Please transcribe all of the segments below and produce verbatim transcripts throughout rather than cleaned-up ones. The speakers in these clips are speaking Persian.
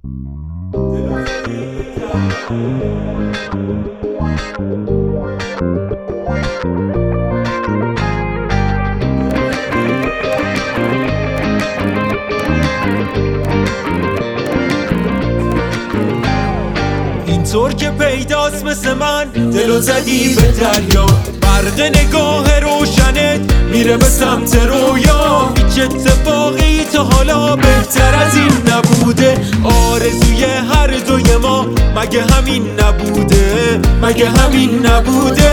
اینطور که پیداست مثل من دلو زدی به دریا، برق نگاه روشنت میره به سمت رویا. هیچ اتفاقی تا حالا بهتر از این نبوده، آرزوی هر دوی ما مگه همین نبوده، مگه همین نبوده.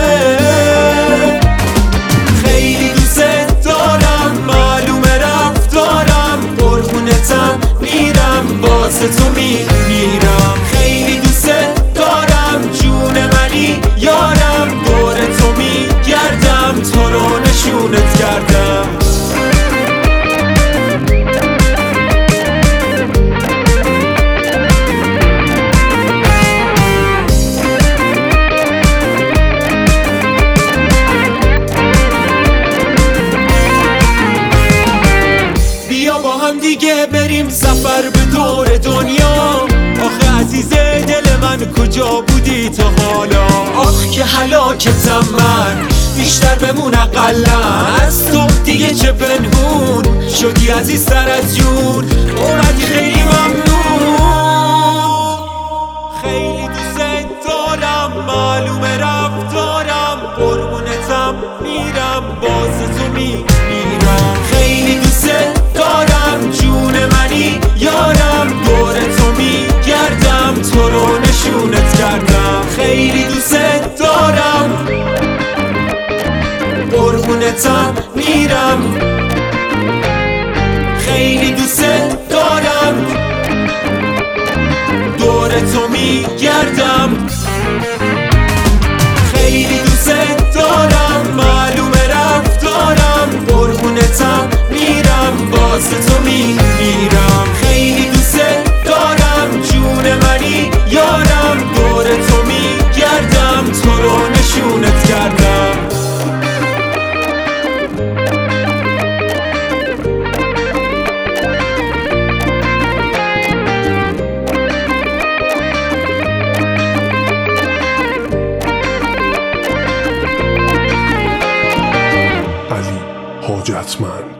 خیلی دوست دارم، معلومه رفتارم، قربونتم میرم، واسه تو میمیرم. خیلی دوست دارم، جون منی یارم، دور تو میگردم، تو رو نشونت کردم. بیا با هم دیگه بریم سفر به دور دنیا. آخه عزیز دل من کجا بودی تا حالا؟ آخ که هلاکتم من، بیشتر بمون اقلن از تو دیگه چه پنهون شدی عزیزتر از جون. اومدی خیلی ممنون، خیلی دوست دارم، معلومه رفتارم، قربونتم میرم، واسه تو میمیرم. خیلی دوست دارم، جون منی یارم، دور تو میگردم، تو رو نشونت کردم. خیلی دوست دارم، قربونتم میرم. خیلی دوست دارم، دور تو میگردم. خیلی دوست دارم، معلومه رفتارم، قربونتم میرم، واسه تو میمیرم. خیلی دوست دارم، جون منی یارم، دور تو میگردم، تو رو نشونت کردم. علی حاجتمند.